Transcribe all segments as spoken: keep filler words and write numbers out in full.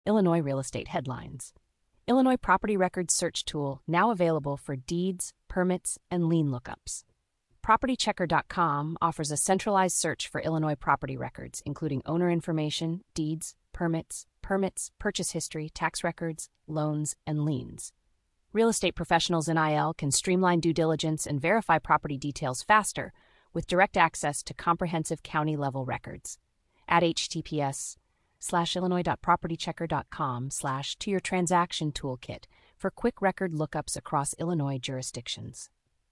Illinois real estate headlines. Illinois Property Records Search Tool now available for deeds, permits, and lien lookups. property checker dot com offers a centralized search for Illinois property records, including owner information, deeds, permits, permits, purchase history, tax records, loans, and liens. Real estate professionals in I L can streamline due diligence and verify property details faster with direct access to comprehensive county-level records. Add https slash illinois.propertychecker.com slash to your transaction toolkit for quick record lookups across Illinois jurisdictions.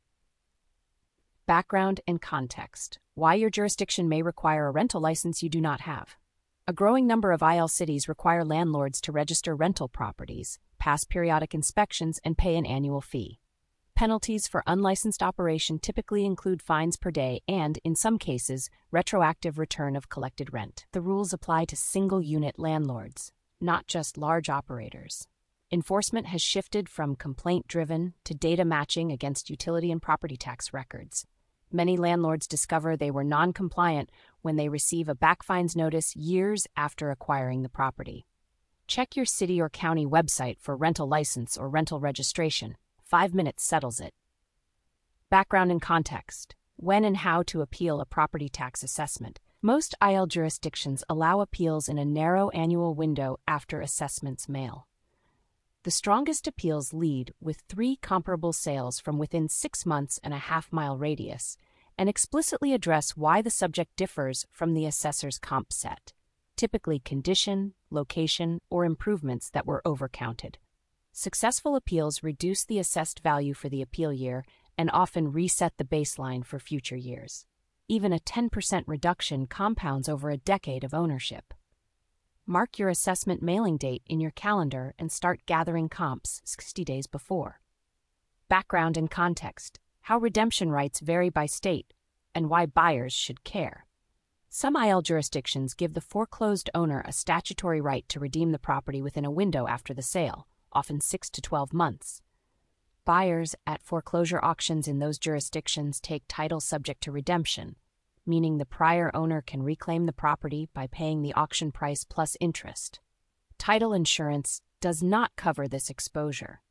Background and context. Why your jurisdiction may require a rental license you do not have. A growing number of I L cities require landlords to register rental properties, pass periodic inspections, and pay an annual fee. Penalties for unlicensed operation typically include fines per day and, in some cases, retroactive return of collected rent. The rules apply to single-unit landlords, not just large operators. Enforcement has shifted from complaint-driven to data matching against utility and property tax records. Many landlords discover they were non-compliant when they receive a back fines notice years after acquiring the property. Check your city or county website for rental license or rental registration. Five minutes settles it. Background and context. When and how to appeal a property tax assessment. Most I L jurisdictions allow appeals in a narrow annual window after assessments mail. The strongest appeals lead with three comparable sales from within six months and a half-mile radius and explicitly address why the subject differs from the assessor's comp set, typically condition, location, or improvements that were overcounted. Successful appeals reduce the assessed value for the appeal year and often reset the baseline for future years. Even a ten percent reduction compounds over a decade of ownership. Mark your assessment mailing date in your calendar and start gathering comps sixty days before. Background and context. How redemption rights vary by state and why buyers should care. Some I L jurisdictions give the foreclosed owner a statutory right to redeem the property within a window after the sale, often six to twelve months. Buyers at foreclosure auctions in those jurisdictions take title subject to redemption, meaning the prior owner can reclaim the property by paying the auction price plus interest. Title insurance does not cover this exposure.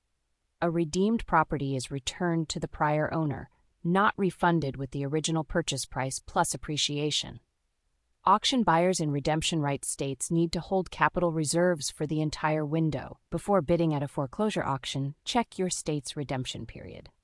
A redeemed property is returned to the prior owner, not refunded with the original purchase price plus appreciation. Auction buyers in redemption rights states need to hold capital reserves for the entire window. Before bidding at a foreclosure auction, check your state's redemption period.